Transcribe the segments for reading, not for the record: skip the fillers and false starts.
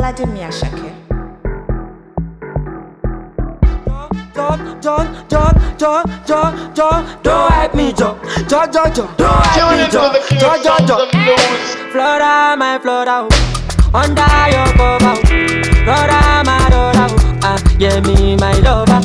Alade Miyashake. Don't hype me, don't hype me, Flora, my Flora, under your cover, Flora, my Flora, yeah, me, my lover.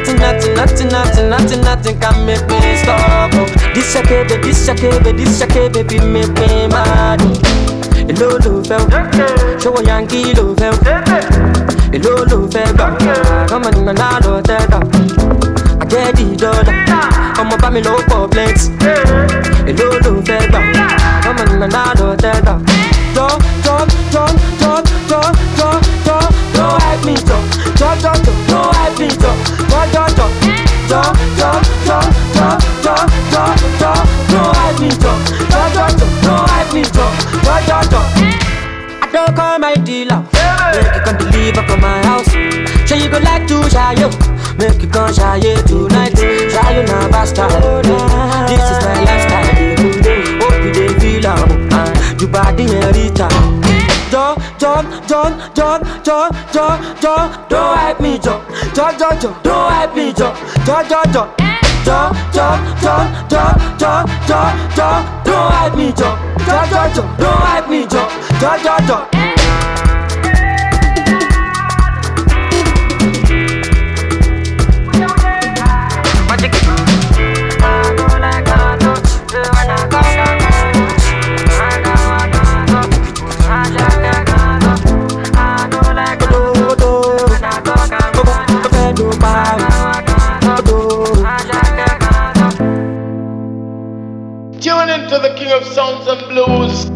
Nothing can make me stop. This shake, baby, make me mad. Hello, love, show a Yankee love, hello, love, come on, man, I don't tell. I get the dollar, I'm a family low for flex. Hello, love, come on, man, I don't tell. Don't hype me, don't hype me, don't hype me, don't hype me, I don't call my dealer, make you come deliver from my house. Sure you go like to shy you, make you come shy tonight. Shy you now bastard, this is my lifestyle. Hope you dey feel am, you body and Rita. Don't hype me, don't hype me, don't hype me, don't hype me, Tune into the King of Sounds and Blues.